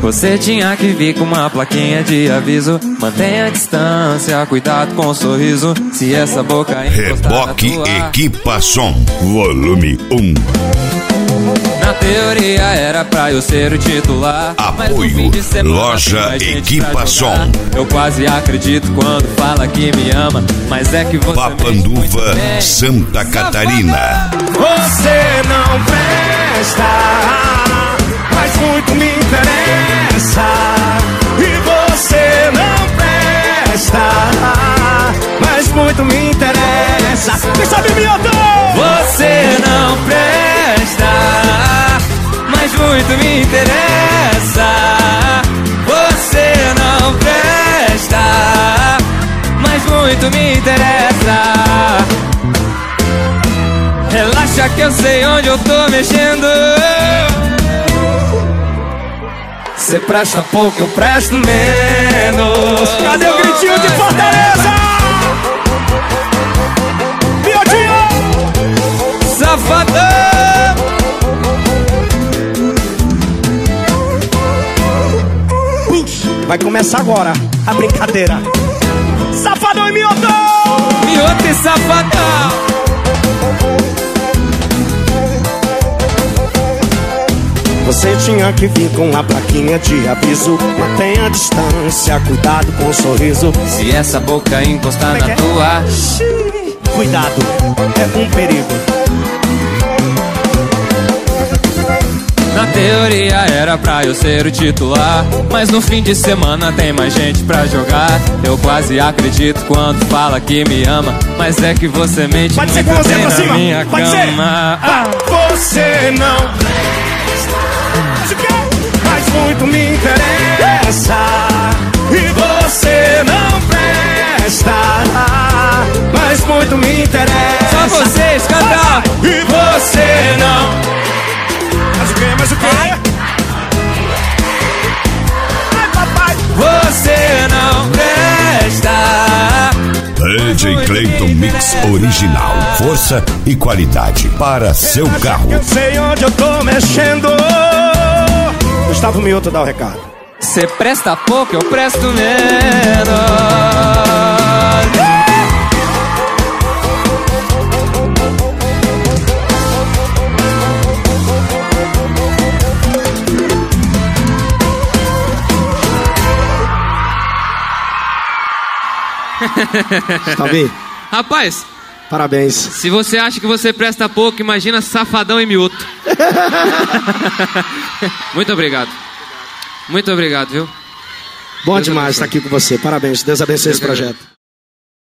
Você tinha que vir com uma plaquinha de aviso. Mantenha a distância, cuidado com o sorriso. Se essa boca encostar na Reboque tua... Equipa Som, volume 1. Na teoria era pra eu ser o titular. Apoio, loja Equipa Som. Eu quase acredito quando fala que me ama, mas é que você Papanduva, Santa Catarina. Você não presta, mas muito me interessa. E você não presta, mas muito me interessa. Quem sabe me Você não presta, mas muito me interessa. Você não presta, mas muito me interessa. Relaxa que eu sei onde eu tô mexendo. Cê presta pouco, eu presto menos. Cadê o gritinho de Fortaleza? Miodinho! Safadão! Vai começar agora a brincadeira. Safadão e Mioto! Mioto e Safadão! Você tinha que vir com a plaquinha de aviso. Mantenha a distância, cuidado com o sorriso. Se essa boca encostar na tua... Cuidado, é um perigo. Na teoria era pra eu ser o titular, mas no fim de semana tem mais gente pra jogar. Eu quase acredito quando fala que me ama, mas é que você mente. Pode ser muito com você bem pra na cima. minha Pode cama. ser. Você não presta, mas muito me interessa. E você não presta, mas muito me interessa. Só vocês, cantar. E você não. Mas o quê? Mas o quê? Ai, papai. Você não presta. DJ Clayton Mix Original. Força e qualidade para seu carro. Eu sei onde eu tô mexendo. Gustavo Mioto dá o recado. Cê presta pouco, eu presto menos. Gustavo, Rapaz, parabéns. se você acha que você presta pouco, imagina Safadão e Mioto. Muito obrigado. Muito obrigado, viu? Bom Deus demais abençoe. estar aqui com você. Parabéns. Deus abençoe esse Eu que projeto.